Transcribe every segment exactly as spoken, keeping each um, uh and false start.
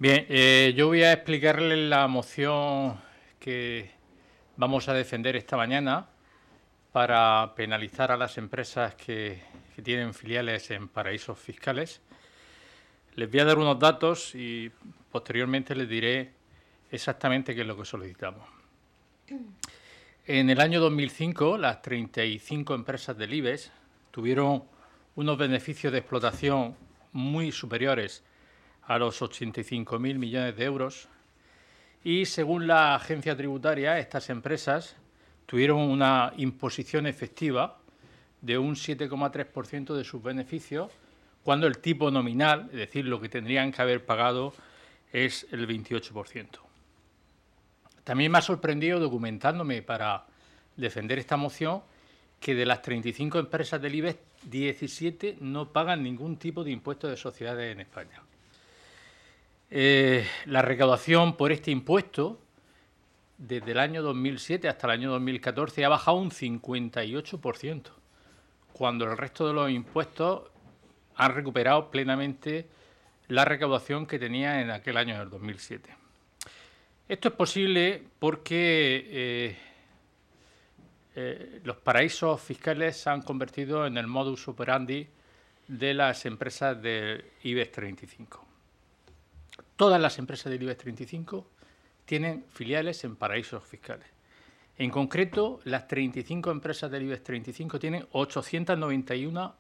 Bien, eh, yo voy a explicarles la moción que vamos a defender esta mañana para penalizar a las empresas que, que tienen filiales en paraísos fiscales. Les voy a dar unos datos y posteriormente les diré exactamente qué es lo que solicitamos. En el año dos mil cinco, las treinta y cinco empresas del IBEX tuvieron unos beneficios de explotación muy superiores a los ochenta y cinco mil millones de euros y, según la agencia tributaria, estas empresas tuvieron una imposición efectiva de un siete coma tres por ciento de sus beneficios, cuando el tipo nominal, es decir, lo que tendrían que haber pagado, es el veintiocho por ciento. También me ha sorprendido, documentándome para defender esta moción, que de las treinta y cinco empresas del IBEX, diecisiete no pagan ningún tipo de impuesto de sociedades en España. Eh, la recaudación por este impuesto desde el año dos mil siete hasta el año dos mil catorce ha bajado un cincuenta y ocho por ciento, cuando el resto de los impuestos han recuperado plenamente la recaudación que tenía en aquel año, en el dos mil siete. Esto es posible porque eh, eh, los paraísos fiscales se han convertido en el modus operandi de las empresas del IBEX treinta y cinco. Todas las empresas del IBEX treinta y cinco tienen filiales en paraísos fiscales. En concreto, las treinta y cinco empresas del IBEX treinta y cinco tienen ochocientas noventa y una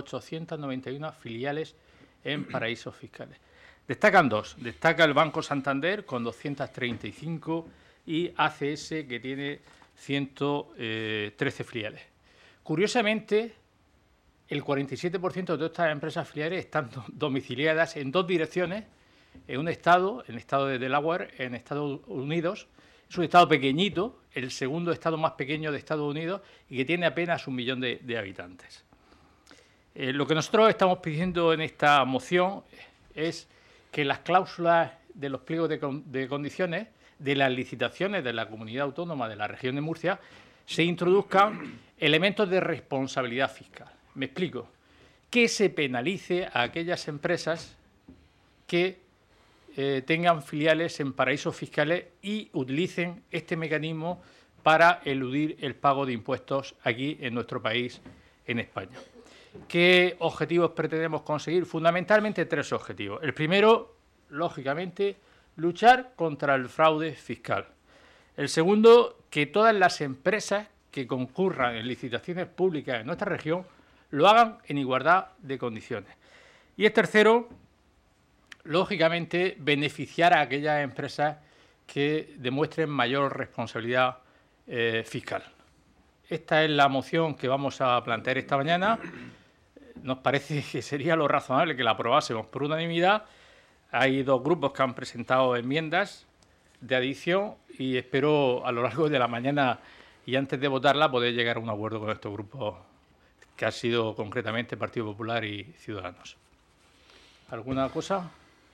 filiales en paraísos fiscales. Destacan dos. Destaca el Banco Santander con doscientas treinta y cinco y A C S, que tiene ciento trece filiales. Curiosamente, el cuarenta y siete por ciento de todas estas empresas filiales están domiciliadas en dos direcciones, en un estado, en el estado de Delaware, en Estados Unidos. Es un estado pequeñito, el segundo estado más pequeño de Estados Unidos, y que tiene apenas un millón de, de habitantes. Eh, lo que nosotros estamos pidiendo en esta moción es que las cláusulas de los pliegos de, con, de condiciones de las licitaciones de la comunidad autónoma de la región de Murcia se introduzcan elementos de responsabilidad fiscal. Me explico. Que se penalice a aquellas empresas que eh, tengan filiales en paraísos fiscales y utilicen este mecanismo para eludir el pago de impuestos aquí en nuestro país, en España. ¿Qué objetivos pretendemos conseguir? Fundamentalmente tres objetivos. El primero, lógicamente, luchar contra el fraude fiscal. El segundo, que todas las empresas que concurran en licitaciones públicas en nuestra región lo hagan en igualdad de condiciones. Y el tercero, lógicamente, beneficiar a aquellas empresas que demuestren mayor responsabilidad eh, fiscal. Esta es la moción que vamos a plantear esta mañana. Nos parece que sería lo razonable que la aprobásemos por unanimidad. Hay dos grupos que han presentado enmiendas de adición y espero a lo largo de la mañana y antes de votarla poder llegar a un acuerdo con estos grupos, que ha sido concretamente Partido Popular y Ciudadanos. ¿Alguna cosa?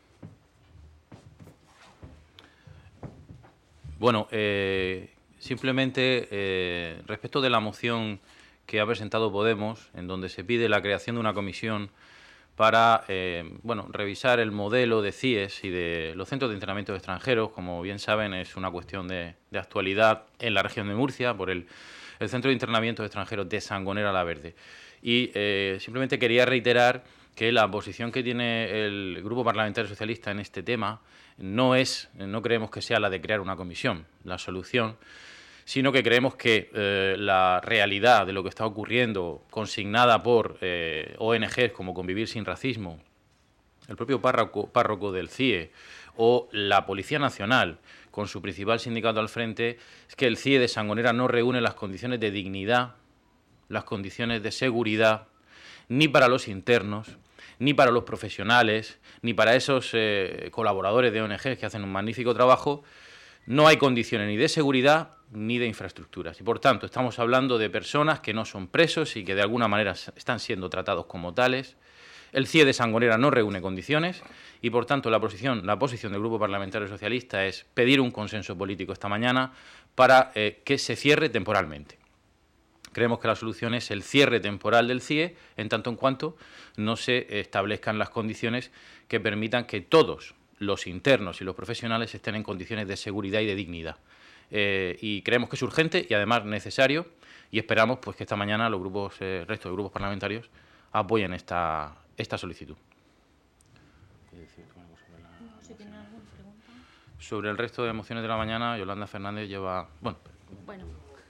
Bueno, eh, simplemente eh, respecto de la moción que ha presentado Podemos, en donde se pide la creación de una comisión para eh, bueno, revisar el modelo de C I E S y de los centros de internamiento de extranjeros. Como bien saben, es una cuestión de, de actualidad en la región de Murcia por el, el centro de internamiento de extranjeros de Sangonera la Verde. Y eh, simplemente quería reiterar que la posición que tiene el Grupo Parlamentario Socialista en este tema no es, no creemos que sea la de crear una comisión, la solución, sino que creemos que eh, la realidad de lo que está ocurriendo, consignada por eh, O N Ges como Convivir Sin Racismo, el propio párroco, párroco del C I E o la Policía Nacional, con su principal sindicato al frente, es que el C I E de Sangonera no reúne las condiciones de dignidad, las condiciones de seguridad, ni para los internos, ni para los profesionales, ni para esos eh, colaboradores de O N Ges que hacen un magnífico trabajo. No hay condiciones ni de seguridad ni de infraestructuras. Y, por tanto, estamos hablando de personas que no son presos y que de alguna manera están siendo tratados como tales. El C I E de Sangonera no reúne condiciones y, por tanto, la posición, la posición del Grupo Parlamentario Socialista es pedir un consenso político esta mañana para eh, que se cierre temporalmente. Creemos que la solución es el cierre temporal del C I E, en tanto en cuanto no se establezcan las condiciones que permitan que todos los internos y los profesionales estén en condiciones de seguridad y de dignidad. Eh, y creemos que es urgente y además necesario, y esperamos pues que esta mañana los grupos, eh, el resto de grupos parlamentarios apoyen esta, esta solicitud. Sobre el resto de mociones de la mañana, Yolanda Fernández lleva... Bueno, bueno.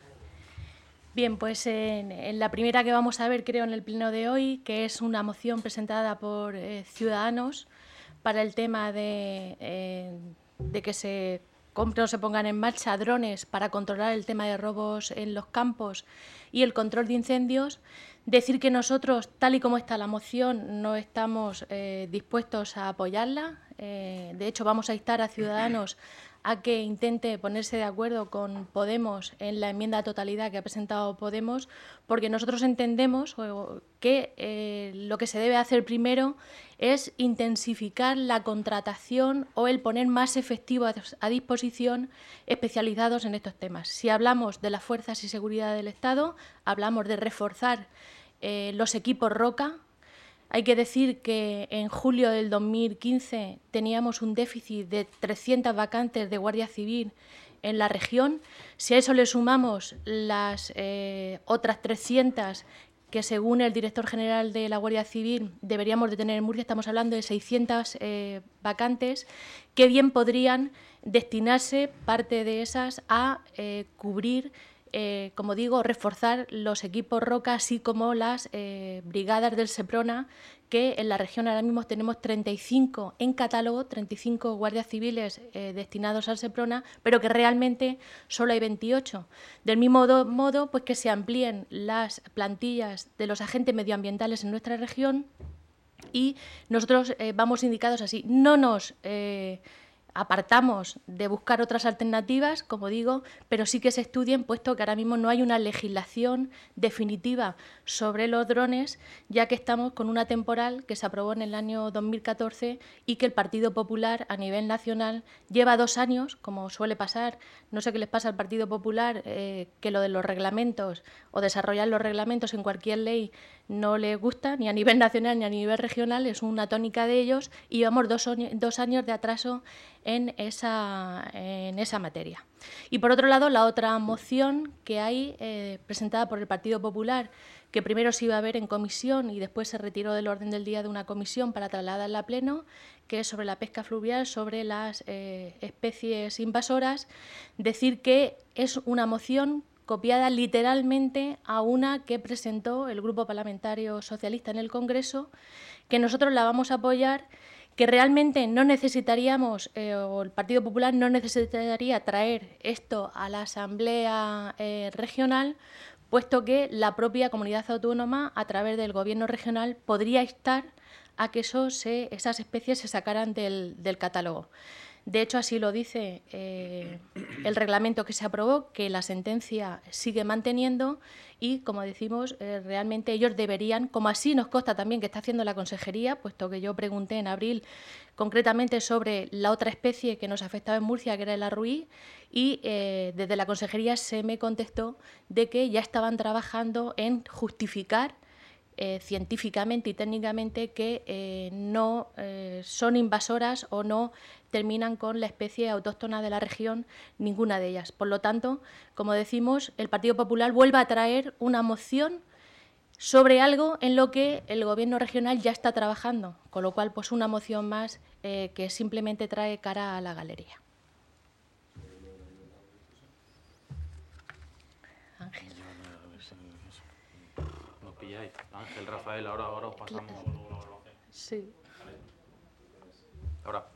Bien, pues en, en la primera que vamos a ver, creo, en el pleno de hoy, que es una moción presentada por eh, Ciudadanos para el tema de, eh, de que se compren o se pongan en marcha drones para controlar el tema de robos en los campos y el control de incendios. Decir que nosotros, tal y como está la moción, no estamos eh, dispuestos a apoyarla. Eh, de hecho, vamos a instar a Ciudadanos a que intente ponerse de acuerdo con Podemos en la enmienda a totalidad que ha presentado Podemos, porque nosotros entendemos que eh, lo que se debe hacer primero es intensificar la contratación o el poner más efectivos a disposición especializados en estos temas. Si hablamos de las fuerzas y seguridad del Estado, hablamos de reforzar eh, los equipos ROCA. Hay que decir que en julio del dos mil quince teníamos un déficit de trescientas vacantes de Guardia Civil en la región. Si a eso le sumamos las eh, otras trescientas que, según el director general de la Guardia Civil, deberíamos de tener en Murcia, estamos hablando de seiscientas eh, vacantes, que bien podrían destinarse parte de esas a eh, cubrir, Eh, como digo, reforzar los equipos ROCA, así como las eh, brigadas del SEPRONA, que en la región ahora mismo tenemos treinta y cinco en catálogo, treinta y cinco guardias civiles eh, destinados al SEPRONA, pero que realmente solo hay veintiocho. Del mismo do, modo, pues que se amplíen las plantillas de los agentes medioambientales en nuestra región, y nosotros eh, vamos indicados así. No nos... Eh, apartamos de buscar otras alternativas, como digo, pero sí que se estudien, puesto que ahora mismo no hay una legislación definitiva sobre los drones, ya que estamos con una temporal que se aprobó en el año dos mil catorce y que el Partido Popular a nivel nacional lleva dos años, como suele pasar. No sé qué les pasa al Partido Popular, eh, que lo de los reglamentos o desarrollar los reglamentos en cualquier ley no les gusta, ni a nivel nacional ni a nivel regional, es una tónica de ellos, y llevamos dos, dos años de atraso en esa, en esa materia. Y por otro lado, la otra moción que hay eh, presentada por el Partido Popular, que primero se iba a ver en comisión y después se retiró del orden del día de una comisión para trasladarla a pleno, que es sobre la pesca fluvial, sobre las eh, especies invasoras. Decir que es una moción copiada literalmente a una que presentó el Grupo Parlamentario Socialista en el Congreso, que nosotros la vamos a apoyar, que realmente no necesitaríamos, eh, o el Partido Popular no necesitaría traer esto a la Asamblea eh, Regional, puesto que la propia comunidad autónoma, a través del Gobierno regional, podría instar a que eso se, esas especies se sacaran del, del catálogo. De hecho, así lo dice eh, el reglamento que se aprobó, que la sentencia sigue manteniendo y, como decimos, eh, realmente ellos deberían, como así nos consta también que está haciendo la Consejería, puesto que yo pregunté en abril concretamente sobre la otra especie que nos afectaba en Murcia, que era el arruí, y eh, desde la Consejería se me contestó de que ya estaban trabajando en justificar Eh, científicamente y técnicamente que eh, no eh, son invasoras o no terminan con la especie autóctona de la región, ninguna de ellas. Por lo tanto, como decimos, el Partido Popular vuelve a traer una moción sobre algo en lo que el Gobierno regional ya está trabajando, con lo cual, pues una moción más eh, que simplemente trae cara a la galería. Ángel. Ángel, Rafael, ahora, ahora os pasamos. Sí. Ahora.